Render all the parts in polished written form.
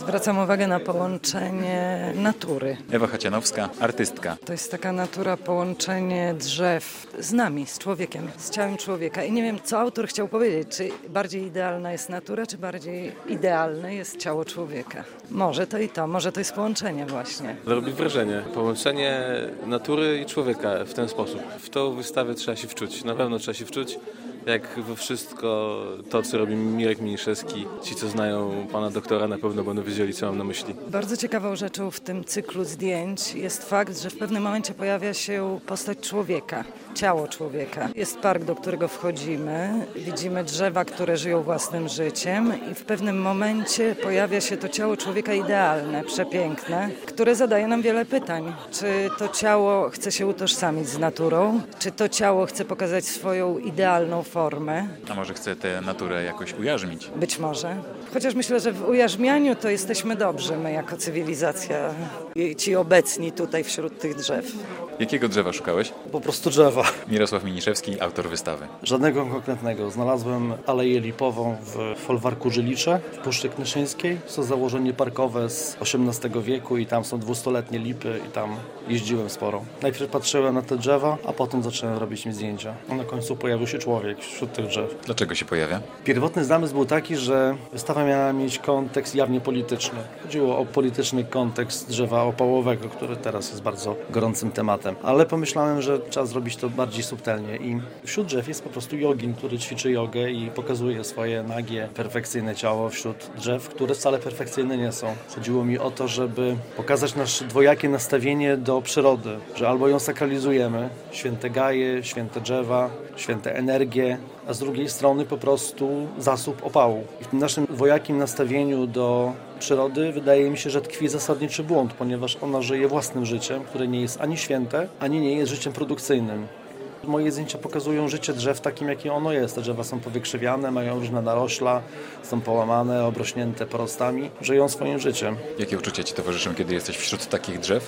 Zwracam uwagę na połączenie natury. Ewa Chacianowska, artystka. To jest taka natura, połączenie drzew z nami, z człowiekiem, z ciałem człowieka. I nie wiem, co autor chciał powiedzieć, czy bardziej idealna jest natura, czy bardziej idealne jest ciało człowieka. Może to i to, może to jest połączenie właśnie. Robi wrażenie. Połączenie natury i człowieka w ten sposób. W tą wystawę trzeba się wczuć. Na pewno trzeba się wczuć. Jak we wszystko to, co robi Mirek Miniszewski, ci, co znają pana doktora, na pewno będą wiedzieli, co mam na myśli. Bardzo ciekawą rzeczą w tym cyklu zdjęć jest fakt, że w pewnym momencie pojawia się postać człowieka, ciało człowieka. Jest park, do którego wchodzimy, widzimy drzewa, które żyją własnym życiem i w pewnym momencie pojawia się to ciało człowieka idealne, przepiękne, które zadaje nam wiele pytań. Czy to ciało chce się utożsamić z naturą? Czy to ciało chce pokazać swoją idealną formę? A może chce tę naturę jakoś ujarzmić? Być może. Chociaż myślę, że w ujarzmianiu to jesteśmy dobrzy, my jako cywilizacja i ci obecni tutaj wśród tych drzew. Jakiego drzewa szukałeś? Po prostu drzewa. Mirosław Miniszewski, autor wystawy. Żadnego konkretnego. Znalazłem aleję lipową w folwarku Żylicze w Puszczy Knyszyńskiej. To założenie parkowe z XVIII wieku i tam są 200-letnie lipy i tam jeździłem sporo. Najpierw patrzyłem na te drzewa, a potem zacząłem robić mi zdjęcia. A na końcu pojawił się człowiek wśród tych drzew. Dlaczego się pojawia? Pierwotny zamysł był taki, że wystawa miała mieć kontekst jawnie polityczny. Chodziło o polityczny kontekst drzewa opałowego, który teraz jest bardzo gorącym tematem. Ale pomyślałem, że trzeba zrobić to bardziej subtelnie i wśród drzew jest po prostu jogin, który ćwiczy jogę i pokazuje swoje nagie, perfekcyjne ciało wśród drzew, które wcale perfekcyjne nie są. Chodziło mi o to, żeby pokazać nasze dwojakie nastawienie do przyrody, że albo ją sakralizujemy, święte gaje, święte drzewa, święte energie, a z drugiej strony po prostu zasób opału. I w tym naszym dwojakim nastawieniu do przyrody wydaje mi się, że tkwi zasadniczy błąd, ponieważ ona żyje własnym życiem, które nie jest ani święte, ani nie jest życiem produkcyjnym. Moje zdjęcia pokazują życie drzew takim, jakie ono jest. Te drzewa są powykrzywiane, mają różne narośla, są połamane, obrośnięte porostami, żyją swoim życiem. Jakie uczucia ci towarzyszą, kiedy jesteś wśród takich drzew?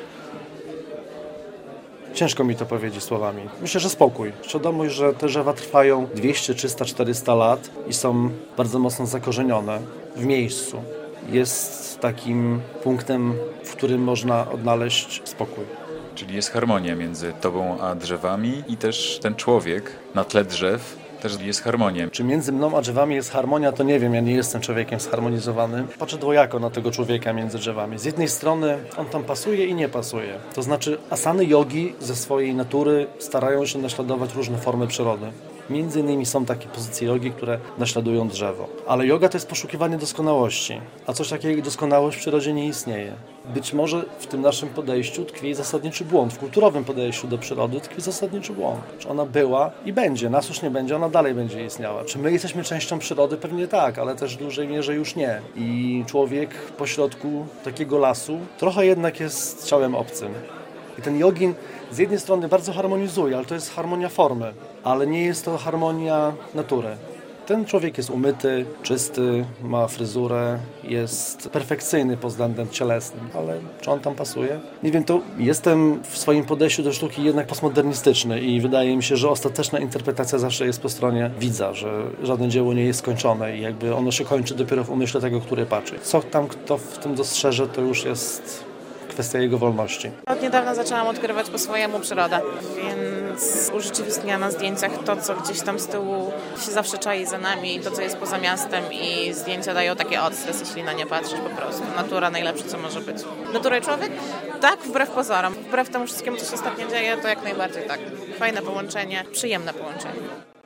Ciężko mi to powiedzieć słowami. Myślę, że spokój. Świadomość, że te drzewa trwają 200, 300, 400 lat i są bardzo mocno zakorzenione w miejscu. Jest takim punktem, w którym można odnaleźć spokój. Czyli jest harmonia między tobą a drzewami i też ten człowiek na tle drzew też jest harmonia. Czy między mną a drzewami jest harmonia, to nie wiem. Ja nie jestem człowiekiem zharmonizowanym. Patrzę dwojako na tego człowieka między drzewami. Z jednej strony on tam pasuje i nie pasuje. To znaczy asany jogi ze swojej natury starają się naśladować różne formy przyrody. Między innymi są takie pozycje jogi, które naśladują drzewo. Ale joga to jest poszukiwanie doskonałości, a coś takiego jak doskonałość w przyrodzie nie istnieje. Być może w tym naszym podejściu tkwi zasadniczy błąd. W kulturowym podejściu do przyrody tkwi zasadniczy błąd. Czy ona była i będzie, nas już nie będzie, ona dalej będzie istniała. Czy my jesteśmy częścią przyrody? Pewnie tak, ale też w dużej mierze już nie. I człowiek pośrodku takiego lasu trochę jednak jest ciałem obcym. I ten jogin z jednej strony bardzo harmonizuje, ale to jest harmonia formy, ale nie jest to harmonia natury. Ten człowiek jest umyty, czysty, ma fryzurę, jest perfekcyjny pod względem cielesnym, ale czy on tam pasuje? Nie wiem, to jestem w swoim podejściu do sztuki jednak postmodernistyczny i wydaje mi się, że ostateczna interpretacja zawsze jest po stronie widza, że żadne dzieło nie jest skończone i jakby ono się kończy dopiero w umyśle tego, który patrzy. Co tam kto w tym dostrzeże, to już jest kwestia jego wolności. Od niedawna zaczęłam odkrywać po swojemu przyrodę, więc urzeczywistniam na zdjęciach to, co gdzieś tam z tyłu się zawsze czai za nami, to, co jest poza miastem i zdjęcia dają takie odstres, jeśli na nie patrzysz po prostu. Natura najlepsze, co może być. Natura i człowiek? Tak, wbrew pozorom. Wbrew temu wszystkiemu, co się ostatnio dzieje, to jak najbardziej tak. Fajne połączenie, przyjemne połączenie.